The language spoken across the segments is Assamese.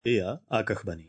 এয়া আকাশবাণী।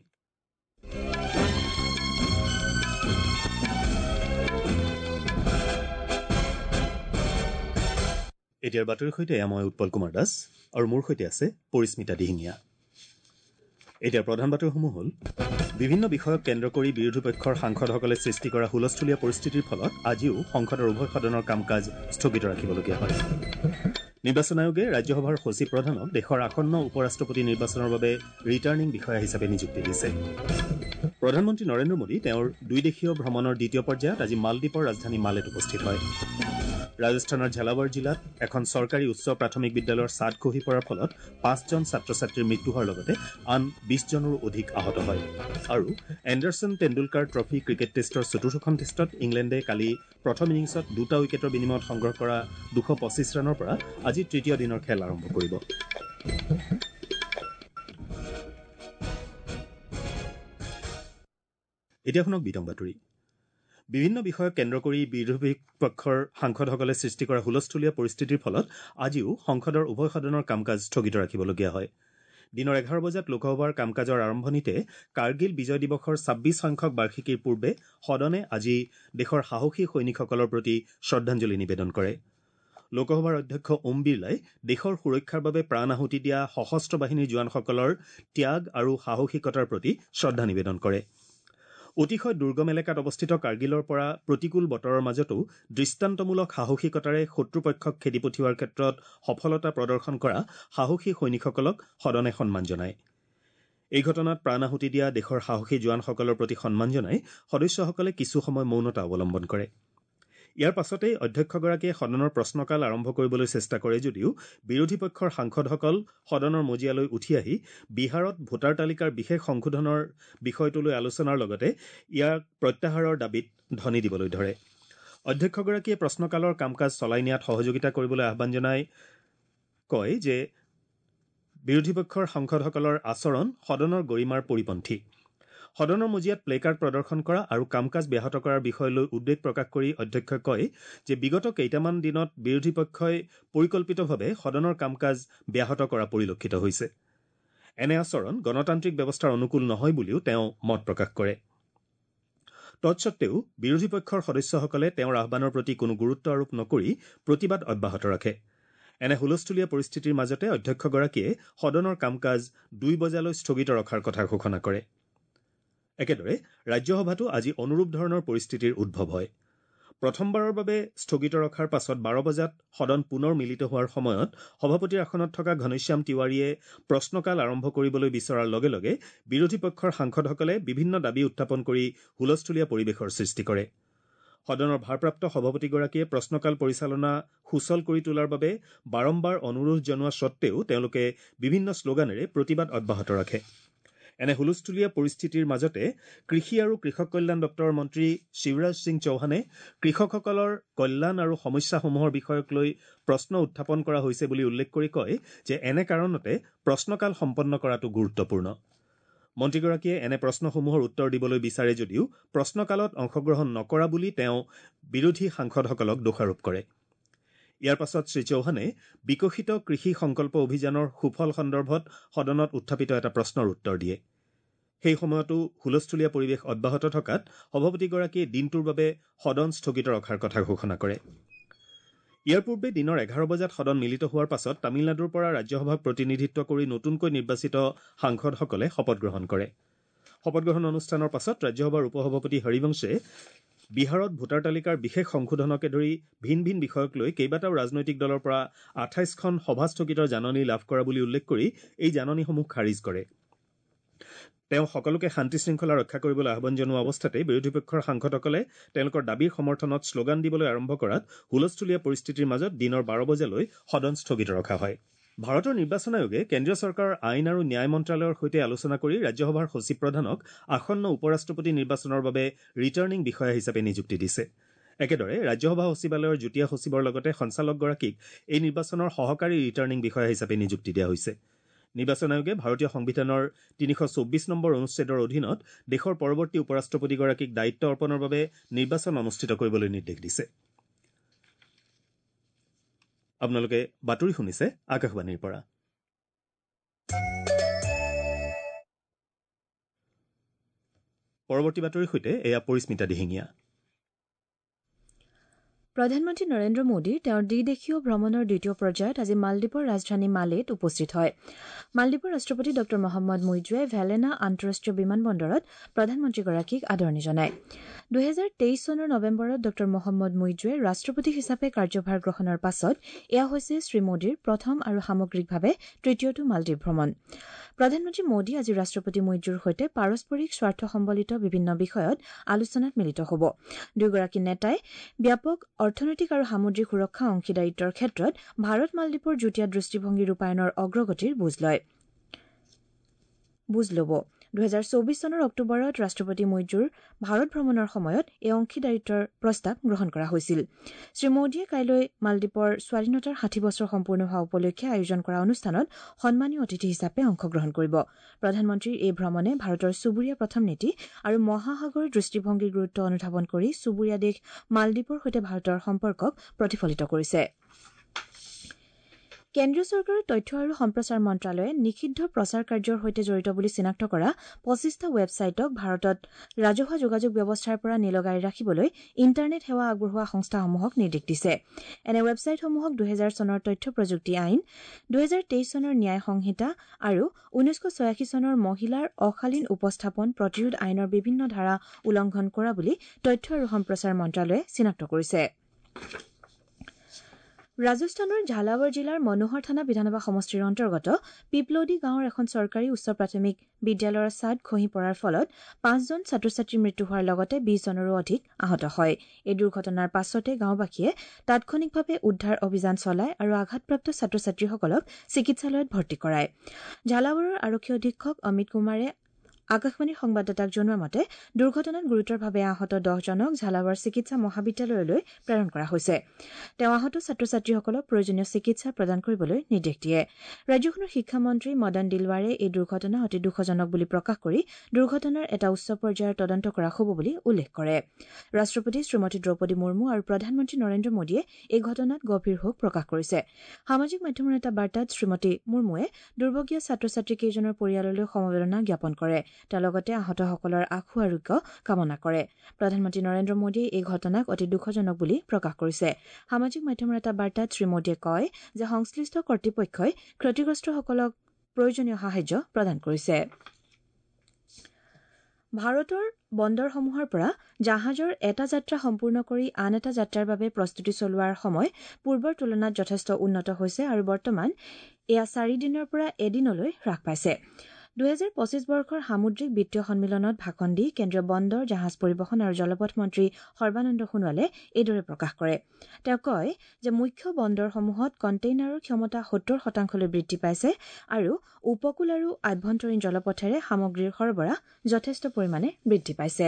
এতিয়াৰ বাতৰিৰ সৈতে মই উৎপল কুমাৰ দাস আৰু মোৰ সৈতে আছে পৰিস্মিতা দিহিঙীয়া। এতিয়াৰ প্ৰধান বাতৰিসমূহ হ'ল বিভিন্ন বিষয়ক কেন্দ্ৰ কৰি বিৰোধী পক্ষৰ সাংসদসকলে সৃষ্টি কৰা হুলস্থূলীয়া পৰিস্থিতিৰ ফলত আজিও সংসদৰ উভয় সদনৰ কাম কাজ স্থগিত ৰাখিবলগীয়া হয়। নিৰ্বাচন আয়োগে ৰাজ্যসভাৰ সচিব প্ৰধানক দেশৰ আসন্ন উপ ৰাষ্ট্ৰপতি নিৰ্বাচনৰ বাবে ৰিটাৰ্ণিং বিষয়া হিচাপে নিযুক্তি দিছে। প্ৰধানমন্ত্ৰী নৰেন্দ্ৰ মোদী তেওঁৰ 2 দেশীয় ভ্ৰমণৰ দ্বিতীয় পৰ্যায়ত আজি মালদ্বীপৰ ৰাজধানী মালেত উপস্থিত হয়। ৰাজস্থানৰ ঝালাৱাৰ জিলাত এখন চৰকাৰী উচ্চ প্ৰাথমিক বিদ্যালয়ৰ ছাদ খহি পৰাৰ ফলত 5জন ছাত্ৰ ছাত্ৰীৰ মৃত্যু হোৱাৰ লগতে আন 20জনৰো অধিক আহত হয়। আৰু এণ্ডাৰছন টেণ্ডুলকাৰ ট্ৰফী ক্ৰিকেট টেষ্টৰ চতুৰ্থখন টেষ্টত ইংলেণ্ডে কালি প্ৰথম ইনিংছত 2টা উইকেটৰ বিনিময়ত সংগ্ৰহ কৰা 225 ৰানৰ পৰা আজি তৃতীয় দিনৰ খেল আৰম্ভ কৰিব। এতিয়া শুনক বিতং বাতৰি। বিভিন্ন বিষয়ক কেন্দ্ৰ কৰি বিৰোধী পক্ষৰ সাংসদসকলে সৃষ্টি কৰা হুলস্থূলীয়া পৰিস্থিতিৰ ফলত আজিও সংসদৰ উভয় সদনৰ কাম কাজ স্থগিত ৰাখিবলগীয়া হয়। দিনৰ 11 বজাত লোকসভাৰ কাম কাজৰ আৰম্ভণিতে কাৰ্গিল বিজয় দিৱসৰ 26 সংখ্যক বাৰ্ষিকীৰ পূৰ্বে সদনে আজি দেশৰ সাহসী সৈনিকসকলৰ প্ৰতি শ্ৰদ্ধাঞ্জলি নিবেদন কৰে। লোকসভাৰ অধ্যক্ষ ওম বিৰলাই দেশৰ সুৰক্ষাৰ বাবে প্ৰাণ আহুতি দিয়া সশস্ত্ৰ বাহিনীৰ জোৱানসকলৰ ত্যাগ আৰু সাহসিকতাৰ প্ৰতি শ্ৰদ্ধা নিবেদন কৰে। অতিশয় দুৰ্গম এলেকাত অৱস্থিত কাৰ্গিলৰ পৰা প্ৰতিকূল বতৰৰ মাজতো দৃষ্টান্তমূলক সাহসিকতাৰে শত্ৰুপক্ষক খেদি পঠিওৱাৰ ক্ষেত্ৰত সফলতা প্ৰদৰ্শন কৰা সাহসী সৈনিকসকলক সদনে সন্মান জনায়। এই ঘটনাত প্ৰাণ আহুতি দিয়া দেশৰ সাহসী জোৱানসকলৰ প্ৰতি সন্মান জনাই সদস্যসকলে কিছু সময় মৌনতা অৱলম্বন কৰে। ইয়াৰ পাছতেই অধ্যক্ষগৰাকীয়ে সদনৰ প্ৰশ্নকাল আৰম্ভ কৰিবলৈ চেষ্টা কৰে যদিও বিৰোধী পক্ষৰ সাংসদসকল সদনৰ মজিয়ালৈ উঠি আহি বিহাৰত ভোটাৰ তালিকাৰ বিশেষ সংশোধনৰ বিষয়টোলৈ আলোচনাৰ লগতে ইয়াক প্ৰত্যাহাৰৰ দাবীত ধ্বনি দিবলৈ ধৰে। অধ্যক্ষগৰাকীয়ে প্ৰশ্নকালৰ কাম কাজ চলাই নিয়াত সহযোগিতা কৰিবলৈ আহ্বান জনাই কয় যে বিৰোধী পক্ষৰ সাংসদসকলৰ আচৰণ সদনৰ গৰিমাৰ পৰিপন্থী। সদনৰ মজিয়াত প্লেকাৰ্ড প্ৰদৰ্শন কৰা আৰু কাম কাজ ব্যাহত কৰাৰ বিষয়লৈ উদ্বেগ প্ৰকাশ কৰি অধ্যক্ষই কয় যে বিগত কেইটামান দিনত বিৰোধী পক্ষই পৰিকল্পিতভাৱে সদনৰ কাম কাজ ব্যাহত কৰা পৰিলক্ষিত হৈছে। এনে আচৰণ গণতান্ত্ৰিক ব্যৱস্থাৰ অনুকূল নহয় বুলিও তেওঁ মত প্ৰকাশ কৰে। তৎসত্বেও বিৰোধী পক্ষৰ সদস্যসকলে তেওঁৰ আহ্বানৰ প্ৰতি কোনো গুৰুত্ব আৰোপ নকৰি প্ৰতিবাদ অব্যাহত ৰাখে। এনে হুলস্থূলীয়া পৰিস্থিতিৰ মাজতে অধ্যক্ষগৰাকীয়ে সদনৰ কাম কাজ 2 বজালৈ স্থগিত ৰখাৰ কথা ঘোষণা কৰে। একেদৰে ৰাজ্যসভাতো আজি অনুৰূপ ধৰণৰ পৰিস্থিতিৰ উদ্ভৱ হয়। প্ৰথমবাৰৰ বাবে স্থগিত ৰখাৰ পাছত 12 বজাত সদন পুনৰ মিলিত হোৱাৰ সময়ত সভাপতিৰ আসনত থকা ঘনশ্যাম তিৱাৰীয়ে প্ৰশ্নকাল আৰম্ভ কৰিবলৈ বিচৰাৰ লগে লগে বিৰোধী পক্ষৰ সাংসদসকলে বিভিন্ন দাবী উত্থাপন কৰি হুলস্থূলীয়া পৰিৱেশৰ সৃষ্টি কৰে। সদনৰ ভাৰপ্ৰাপ্ত সভাপতিগৰাকীয়ে প্ৰশ্নকাল পৰিচালনা সুচল কৰি তোলাৰ বাবে বাৰম্বাৰ অনুৰোধ জনোৱা স্বত্তেও তেওঁলোকে বিভিন্ন শ্লোগানেৰে প্ৰতিবাদ অব্যাহত ৰাখে। এনে হুলস্থূলীয়া পৰিস্থিতিৰ মাজতে কৃষি আৰু কৃষক কল্যাণ দপ্তৰৰ মন্ত্ৰী শিৱৰাজ সিং চৌহানে কৃষকসকলৰ কল্যাণ আৰু সমস্যাসমূহৰ বিষয়ক লৈ প্ৰশ্ন উত্থাপন কৰা হৈছে বুলি উল্লেখ কৰি কয় যে এনে কাৰণতে প্ৰশ্নকাল সম্পন্ন কৰাটো গুৰুত্বপূৰ্ণ। মন্ত্ৰীগৰাকীয়ে এনে প্ৰশ্নসমূহৰ উত্তৰ দিবলৈ বিচাৰে যদিও প্ৰশ্নকালত অংশগ্ৰহণ নকৰা বুলি তেওঁ বিৰোধী সাংসদসকলক দোষাৰোপ কৰে। ইয়াৰ পাছত শ্ৰীচৌহানে বিকশিত কৃষি সংকল্প অভিযানৰ সুফল সন্দৰ্ভত সদনত উত্থাপিত এটা প্ৰশ্নৰ উত্তৰ দিয়ে। সেই সময়তো হুলস্থূলীয়া পৰিৱেশ অব্যাহত থকাত সভাপতিগৰাকীয়ে দিনটোৰ বাবে সদন স্থগিত ৰখাৰ কথা ঘোষণা কৰে। ইয়াৰ পূৰ্বে দিনৰ 11 বজাত সদন মিলিত হোৱাৰ পাছত তামিলনাডুৰ পৰা ৰাজ্যসভাক প্ৰতিনিধিত্ব কৰি নতুনকৈ নিৰ্বাচিত সাংসদসকলে শপত গ্ৰহণ কৰে। শপত গ্ৰহণ অনুষ্ঠানৰ পাছত ৰাজ্যসভাৰ উপসভাপতি হৰিবংশে বিহাৰত ভোটাৰ তালিকাৰ বিশেষ সংশোধনকে ধৰি ভিন ভিন বিষয়ক লৈ কেইবাটাও ৰাজনৈতিক দলৰ পৰা 28খন সভা স্থগিতৰ জাননী লাভ কৰা বুলি উল্লেখ কৰি এই জাননীসমূহ খাৰিজ কৰে। তেওঁ সকলোকে শান্তি শৃংখলা ৰক্ষা কৰিবলৈ আহ্বান জনোৱা অৱস্থাতে বিৰোধী পক্ষৰ সাংসদসকলে তেওঁলোকৰ দাবীৰ সমৰ্থনত শ্লোগান দিবলৈ আৰম্ভ কৰাত হুলস্থূলীয়া পৰিস্থিতিৰ মাজত দিনৰ 12 বজালৈ সদন স্থগিত ৰখা হয়। ভাৰতৰ নিৰ্বাচন আয়োগে কেন্দ্ৰীয় চৰকাৰৰ আইন আৰু ন্যায় মন্ত্ৰালয়ৰ সৈতে আলোচনা কৰি ৰাজ্যসভাৰ সচিব প্ৰধানক আসন্ন উপ ৰাষ্ট্ৰপতি নিৰ্বাচনৰ বাবে ৰিটাৰ্ণিং বিষয়া হিচাপে নিযুক্তি দিছে। একেদৰে ৰাজ্যসভা সচিবালয়ৰ যুটীয়া সচিবৰ লগতে সঞ্চালকগৰাকীক এই নিৰ্বাচনৰ সহকাৰী ৰিটাৰ্ণিং বিষয়া হিচাপে নিযুক্তি দিয়া হৈছে। নিৰ্বাচন আয়োগে ভাৰতীয় সংবিধানৰ 324 নম্বৰ অনুচ্ছেদৰ অধীনত দেশৰ পৰৱৰ্তী উপ ৰাষ্ট্ৰপতিগৰাকীক দায়িত্ব অৰ্পণৰ বাবে নিৰ্বাচন অনুষ্ঠিত কৰিবলৈ নিৰ্দেশ দিছে। আপোনালোকে বাতৰি শুনিছে আকাশবাণীৰ পৰা। পৰৱৰ্তী বাতৰিৰ সৈতে এয়া পৰিস্মিতা দিহিঙীয়া। প্ৰধানমন্ত্ৰী নৰেন্দ্ৰ মোদী তেওঁৰ দ্বিদেশীয় ভ্ৰমণৰ দ্বিতীয় পৰ্যায়ত আজি মালদ্বীপৰ ৰাজধানী মালেত উপস্থিত হয়। মালদ্বীপৰ ৰাষ্ট্ৰপতি ড মহম্মদ মুইজুৱে ভেলেনা আন্তঃৰাষ্ট্ৰীয় বিমানবন্দৰত প্ৰধানমন্ত্ৰীগৰাকীক আদৰণি জনায়। 2023 চনৰ নৱেম্বৰত ড মহম্মদ মুইজুৱে ৰাষ্ট্ৰপতি হিচাপে কাৰ্যভাৰ গ্ৰহণৰ পাছত এয়া হৈছে শ্ৰীমোদীৰ প্ৰথম আৰু সামগ্ৰিকভাৱে তৃতীয়টো মালদ্বীপ ভ্ৰমণ। প্ৰধানমন্ত্ৰী মোদী আজি ৰাষ্ট্ৰপতি মুইজুৰ সৈতে পাৰস্পৰিক স্বাৰ্থ সম্বলিত বিভিন্ন বিষয়ত আলোচনাত মিলিত হ'ব। দুয়োগৰাকী নেতাই ব্যাপক অৰ্থনৈতিক আৰু সামুদ্ৰিক সুৰক্ষা অংশীদাৰিত্বৰ ক্ষেত্ৰত ভাৰত মালদ্বীপৰ যুটীয়া দৃষ্টিভংগী ৰূপায়ণৰ অগ্ৰগতিৰ বুজ ল'ব। 2024 চনৰ অক্টোবৰত ৰাষ্ট্ৰপতি মুইজুৰ ভাৰত ভ্ৰমণৰ সময়ত এই অংশীদাৰিত্বৰ প্ৰস্তাৱ গ্ৰহণ কৰা হৈছিল। শ্ৰীমোদীয়ে কাইলৈ মালদ্বীপৰ স্বাধীনতাৰ 60 বছৰ সম্পূৰ্ণ হোৱা উপলক্ষে আয়োজন কৰা অনুষ্ঠানত সন্মানীয় অতিথি হিচাপে অংশগ্ৰহণ কৰিব। প্ৰধানমন্ত্ৰীৰ এই ভ্ৰমণে ভাৰতৰ চুবুৰীয়া প্ৰথম নীতি আৰু মহাসাগৰ দৃষ্টিভংগীৰ গুৰুত্ব অনুধাৱন কৰি চুবুৰীয়া দেশ মালদ্বীপৰ সৈতে ভাৰতৰ সম্পৰ্কক প্ৰতিফলিত কৰিছে। কেন্দ্ৰীয় চৰকাৰৰ তথ্য আৰু সম্প্ৰচাৰ মন্ত্ৰালয়ে নিষিদ্ধ প্ৰচাৰ কাৰ্যৰ সৈতে জড়িত বুলি চিনাক্ত কৰা 25টা ৱেবছাইটক ভাৰতত ৰাজহুৱা যোগাযোগ ব্যৱস্থাৰ পৰা নিলগাই ৰাখিবলৈ ইণ্টাৰনেট সেৱা আগবঢ়োৱা সংস্থাসমূহক নিৰ্দেশ দিছে। এনে ৱেবছাইটসমূহক 2000 চনৰ তথ্য প্ৰযুক্তি আইন, 2023 চনৰ ন্যায় সংহিতা আৰু 1986 চনৰ মহিলাৰ অশালীন উপস্থাপন প্ৰতিৰোধ আইনৰ বিভিন্ন ধাৰা উলংঘন কৰা বুলি তথ্য আৰু সম্প্ৰচাৰ মন্ত্ৰালয়ে চিনাক্ত কৰিছে। ৰাজস্থানৰ ঝালাৱাৰ জিলাৰ মনোহৰ থানা বিধানসভা সমষ্টিৰ অন্তৰ্গত পিপলডি গাঁৱৰ এখন চৰকাৰী উচ্চ প্ৰাথমিক বিদ্যালয়ৰ ছাদ খহি পৰাৰ ফলত 5জন ছাত্ৰ-ছাত্ৰীৰ মৃত্যু হোৱাৰ লগতে 20 জনৰো অধিক আহত হয়। এই দুৰ্ঘটনাৰ পাছতে গাঁওবাসীয়ে তাৎক্ষণিকভাৱে উদ্ধাৰ অভিযান চলায় আৰু আঘাতপ্ৰাপ্ত ছাত্ৰ-ছাত্ৰীসকলক চিকিৎসালয়ত ভৰ্তি কৰায়। ঝালাৱাৰৰ আৰক্ষী অধীক্ষক অমিত কুমাৰে আকাশবাণীৰ সংবাদদাতাক জনোৱা মতে দুৰ্ঘটনাত গুৰুতৰভাৱে আহত 10 জনক ঝালাৱাৰ চিকিৎসা মহাবিদ্যালয়লৈ প্ৰেৰণ কৰা হৈছে। তেওঁ আহত ছাত্ৰ-ছাত্ৰীসকলক প্ৰয়োজনীয় চিকিৎসা প্ৰদান কৰিবলৈ নিৰ্দেশ দিয়ে। ৰাজ্যখনৰ শিক্ষামন্ত্ৰী মদন দিলৱাৰে এই দুৰ্ঘটনা অতি দুখজনক বুলি প্ৰকাশ কৰি দুৰ্ঘটনাৰ এটা উচ্চ পৰ্যায়ৰ তদন্ত কৰা হ'ব বুলি উল্লেখ কৰে। ৰাষ্ট্ৰপতি শ্ৰীমতী দ্ৰৌপদী মুৰ্মু আৰু প্ৰধানমন্ত্ৰী নৰেন্দ্ৰ মোদীয়ে এই ঘটনাত গভীৰ শোক প্ৰকাশ কৰিছে। সামাজিক মাধ্যমৰ এটা বাৰ্তাত শ্ৰীমতী মুৰ্মুৱে দুৰ্ভগীয়া ছাত্ৰ-ছাত্ৰী কেইজনৰ পৰিয়াললৈ সমবেদনা জ্ঞাপন কৰে। তেওঁ লগতে আহতসকলৰ আশু আৰোগ্য কামনা কৰে। প্ৰধানমন্ত্ৰী নৰেন্দ্ৰ মোদীয়ে এই ঘটনাক অতি দুখজনক বুলি প্ৰকাশ কৰিছে। সামাজিক মাধ্যমৰ এটা বাৰ্তাত শ্ৰীমোদীয়ে কয় যে সংশ্লিষ্ট কৰ্তৃপক্ষই ক্ষতিগ্ৰস্তসকলক প্ৰয়োজনীয় সাহায্য প্ৰদান কৰিছে। ভাৰতৰ বন্দৰসমূহৰ পৰা জাহাজৰ এটা যাত্ৰা সম্পূৰ্ণ কৰি আন এটা যাত্ৰাৰ বাবে প্ৰস্তুতি চলোৱাৰ সময় পূৰ্বৰ তুলনাত যথেষ্ট উন্নত হৈছে আৰু বৰ্তমান এয়া 4 দিনৰ পৰা এদিনলৈ হ্ৰাস পাইছে। 2025 বৰ্ষৰ সামুদ্ৰিক বিত্তীয় সন্মিলনত ভাষণ দি কেন্দ্ৰীয় বন্দৰ, জাহাজ পৰিবহণ আৰু জলপথ মন্ত্ৰী সৰ্বানন্দ সোণোৱালে এইদৰে প্ৰকাশ কৰে। তেওঁ কয় যে মুখ্য বন্দৰসমূহত কণ্টেইনাৰৰ ক্ষমতা 70% বৃদ্ধি পাইছে আৰু উপকূল আৰু আভ্যন্তৰীণ জলপথেৰে সামগ্ৰীৰ সৰবৰাহ যথেষ্ট পৰিমাণে বৃদ্ধি পাইছে।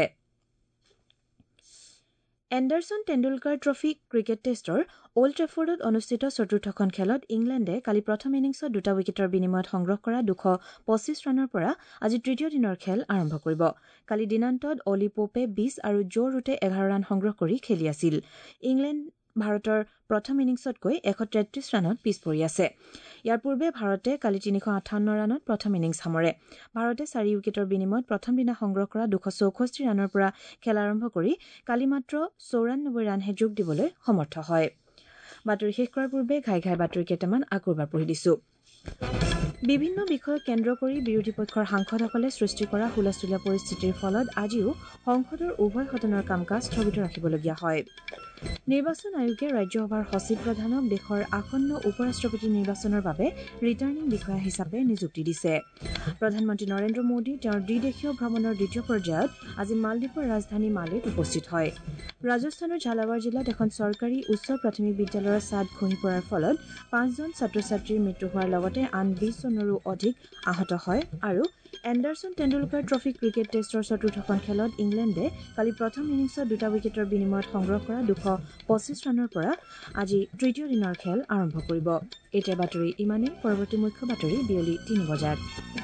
এণ্ডাৰছন টেণ্ডুলকাৰ ট্ৰফী ক্ৰিকেট টেষ্টৰ অল্ড ট্ৰেফৰ্ডত অনুষ্ঠিত চতুৰ্থখন খেলত ইংলেণ্ডে কালি প্ৰথম ইনিংছত 2টা উইকেটৰ বিনিময়ত সংগ্ৰহ কৰা 225 ৰানৰ পৰা আজি তৃতীয় দিনৰ খেল আৰম্ভ কৰিব। কালি দিনান্তত অলি পোপে 20 আৰু জো ৰুটে 11 ৰান সংগ্ৰহ কৰি খেলি আছিল। ইংলেণ্ড ভাৰতৰ প্ৰথম ইনিংছতকৈ 133 ৰানত পিছ পৰি আছে। ইয়াৰ পূৰ্বে ভাৰতে কালি 358 ৰানত প্ৰথম ইনিংছ সামৰে। ভাৰতে 4 উইকেটৰ বিনিময়ত প্ৰথম দিনা সংগ্ৰহ কৰা 264 ৰানৰ পৰা খেল আৰম্ভ কৰি কালি মাত্ৰ 94 ৰানহে যোগ দিবলৈ সমৰ্থ হয়। বাতৰি শেষ কৰাৰ পূৰ্বে ঘাই বাতৰি কেইটামান আকৌ এবাৰ পঢ়ি দিছো। বিভিন্ন বিষয়ক কেন্দ্ৰ কৰি বিৰোধী পক্ষৰ সাংসদসকলে সৃষ্টি কৰা হুলস্থুলীয়া পৰিস্থিতিৰ ফলত আজিও সংসদৰ উভয় সদনৰ কাম কাজ স্থগিত ৰাখিবলগীয়া হয়। নিৰ্বাচন আয়োগে ৰাজ্যসভাৰ সচিব প্ৰধানক দেশৰ আসন্ন উপ ৰাষ্ট্ৰপতি নিৰ্বাচনৰ বাবে ৰিটাৰ্ণিং বিষয়া হিচাপে নিযুক্তি দিছে। প্ৰধানমন্ত্ৰী নৰেন্দ্ৰ মোদী তেওঁৰ দ্বিদেশীয় ভ্ৰমণৰ দ্বিতীয় পৰ্যায়ত আজি মালদ্বীপৰ ৰাজধানী মালেত উপস্থিত হয়। ৰাজস্থানৰ ঝালাৱাৰ জিলাত এখন চৰকাৰী উচ্চ প্ৰাথমিক বিদ্যালয়ৰ ছাদ খহি পৰাৰ ফলত 5জন ছাত্ৰ-ছাত্ৰীৰ মৃত্যু হোৱাৰ লগতে আন 20 জনৰো অধিক আহত হয় আৰু এণ্ডাৰছন টেণ্ডুলকাৰ ট্ৰফী ক্ৰিকেট টেষ্টৰ চতুৰ্থখন খেলত ইংলেণ্ডে কালি প্ৰথম ইনিংছত 2টা উইকেটৰ বিনিময়ত সংগ্ৰহ কৰা 225 ৰানৰ পৰা আজি তৃতীয় দিনৰ খেল আৰম্ভ কৰিব। এতিয়া বাতৰি ইমানেই। পৰৱৰ্তী মুখ্য বাতৰি বিয়লি 3 বজাত।